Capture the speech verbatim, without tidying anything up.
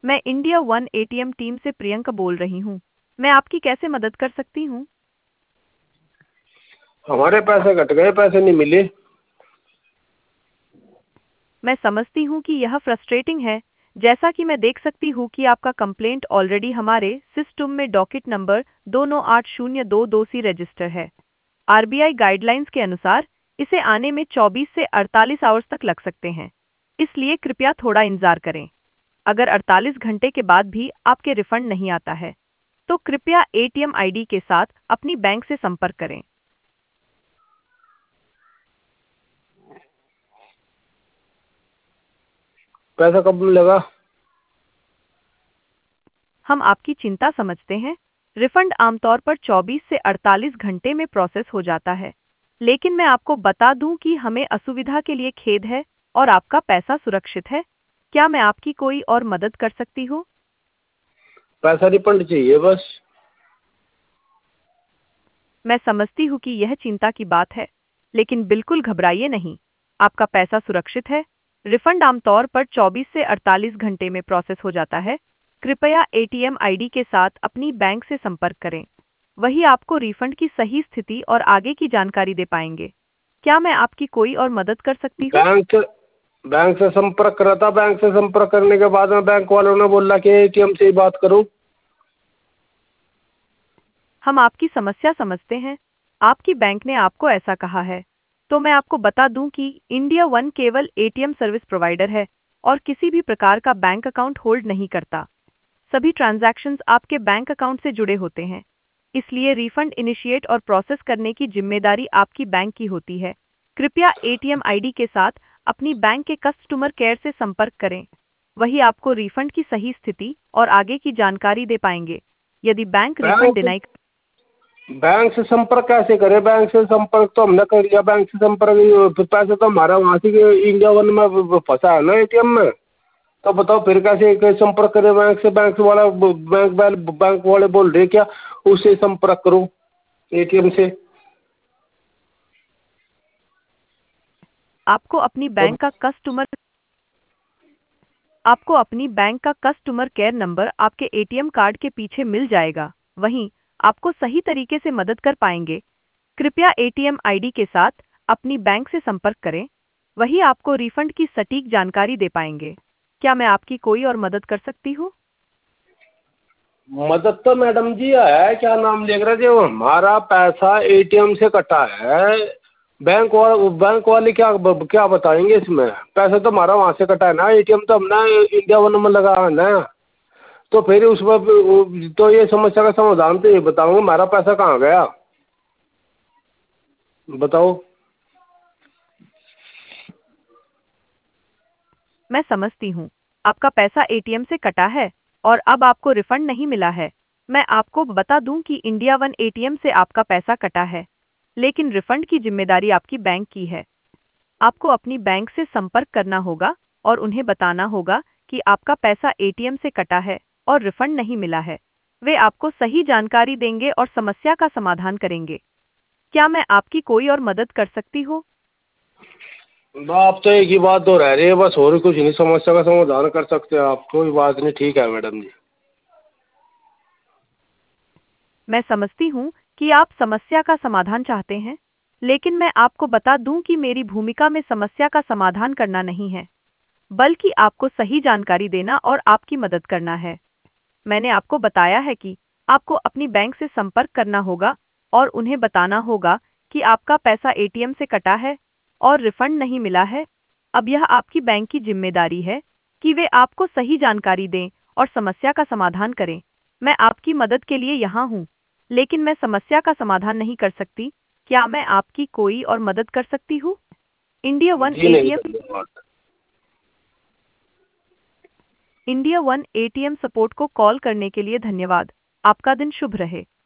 मैं India one ATM team से प्रियंका बोल रही हूँ। मैं आपकी कैसे मदद कर सकती हूँ? हमारे पैसे कट गए, पैसे नहीं मिले। मैं समझती हूँ कि यह फ्रस्ट्रेटिंग है। जैसा कि मैं देख सकती हूँ कि आपका कंप्लेंट ऑलरेडी हमारे सिस्टम में डॉकेट नंबर दो नौ आठ शून्य दो दो सी रजिस्टर है। आरबीआई गाइडलाइंस के अनुसार इसे आने में चौबीस से अड़तालीस आवर्स तक लग सकते हैं, इसलिए कृपया थोड़ा इंतजार करें। अगर अड़तालीस घंटे के बाद भी आपके रिफंड नहीं आता है, तो कृपया एटीएम आईडी के साथ अपनी बैंक से संपर्क करें। पैसा कब मिलेगा? हम आपकी चिंता समझते हैं। रिफंड आमतौर पर चौबीस से अड़तालीस घंटे में प्रोसेस हो जाता है, लेकिन मैं आपको बता दूं कि हमें असुविधा के लिए खेद है और आपका पैसा सुरक्षित है। क्या मैं आपकी कोई और मदद कर सकती हूँ? पैसा रिफंड चाहिए बस। मैं समझती हूँ कि यह चिंता की बात है, लेकिन बिल्कुल घबराइए नहीं। आपका पैसा सुरक्षित है। रिफंड आमतौर पर चौबीस से अड़तालीस घंटे में प्रोसेस हो जाता है। कृपया एटीएम आईडी के साथ अपनी बैंक से संपर्क करें। वही आपको रिफंड की सही स्थिति और आगे की जानकारी दे पाएंगे। क्या मैं आपकी कोई और मदद कर सकती हूँ? बैंक से बैंक से संपर्क करा था। बैंक से संपर्क करने के बाद में बैंक वालों ने बोला कि एटीएम से ही बात करूं। हम आपकी समस्या समझते हैं। आपकी बैंक ने आपको ऐसा कहा है, तो मैं आपको बता दूं कि इंडिया वन केवल एटीएम सर्विस प्रोवाइडर है और किसी भी प्रकार का बैंक अकाउंट होल्ड नहीं करता। सभी ट्रांजैक्शंस आपके बैंक अकाउंट से जुड़े होते हैं, इसलिए रिफंड इनिशिएट और प्रोसेस करने की जिम्मेदारी आपकी बैंक की होती है। कृपया एटीएम आईडी के साथ अपनी बैंक के कस्टमर केयर से संपर्क करें। वही आपको रिफंड की सही स्थिति और आगे की जानकारी दे पाएंगे। यदि bank refund bank deny bank से संपर्क कैसे करें? बैंक से संपर्क तो हमने कर लिया। बैंक से संपर्क ये- फिर पैसे तो हमारा वहाँ से इंडिया वन में फंसा है ना, एटीएम में। तो बताओ फिर कैसे कैसे संपर्क करें बैंक से? बैंक वाला बैंक वाले बैंक वाले बोल रहे क्या उससे संपर्क करो, एटीएम से। आपको अपनी तो बैंक का कस्टमर आपको अपनी बैंक का कस्टमर केयर नंबर आपके एटीएम कार्ड के पीछे मिल जाएगा। वहीं आपको सही तरीके से मदद कर पाएंगे। कृपया एटीएम आईडी के साथ अपनी बैंक से संपर्क करें। वही आपको रिफंड की सटीक जानकारी दे पाएंगे। क्या मैं आपकी कोई और मदद कर सकती हूँ? मदद तो मैडम जी है, क्या नाम लिख रहे थे वो, हमारा पैसा एटीएम से कटा है। बैंक वाले बैंक वाले क्या क्या बताएंगे इसमें? पैसा तो हमारा वहाँ से कटा है ना, एटीएम तो हमने इंडिया वन में लगा है ना। तो फिर उसमें तो ये समस्या का समाधान तो ये बताऊंगा, हमारा पैसा कहाँ गया बताओ। मैं समझती हूँ। आपका पैसा एटीएम से कटा है और अब आपको रिफंड नहीं मिला है। मैं आपको बता दूं कि इंडिया वन एटीएम से आपका पैसा कटा है, लेकिन रिफंड की जिम्मेदारी आपकी बैंक की है। आपको अपनी बैंक से संपर्क करना होगा और उन्हें बताना होगा कि आपका पैसा एटीएम से कटा है और रिफंड नहीं मिला है। वे आपको सही जानकारी देंगे और समस्या का समाधान करेंगे। क्या मैं आपकी कोई और मदद कर सकती हूँ? आप तो एक ही बात तो रह रही है बस, और कुछ नहीं। समस्या का समाधान कर सकते हैं आप, कोई बात नहीं। ठीक है मैडम जी। मैं समझती हूँ कि आप समस्या का समाधान चाहते हैं, लेकिन मैं आपको बता दूं कि मेरी भूमिका में समस्या का समाधान करना नहीं है, बल्कि आपको सही जानकारी देना और आपकी मदद करना है। मैंने आपको बताया है कि आपको अपनी बैंक से संपर्क करना होगा और उन्हें बताना होगा कि आपका पैसा एटीएम से कटा है और रिफंड नहीं मिला है। अब यह आपकी बैंक की जिम्मेदारी है कि वे आपको सही जानकारी दें और समस्या का समाधान करें। मैं आपकी मदद के लिए यहाँ हूँ, लेकिन मैं समस्या का समाधान नहीं कर सकती। क्या मैं आपकी कोई और मदद कर सकती हूँ? इंडिया वन जी नहीं, एटीएम धन्यवाद। इंडिया वन एटीएम सपोर्ट को कॉल करने के लिए धन्यवाद। आपका दिन शुभ रहे।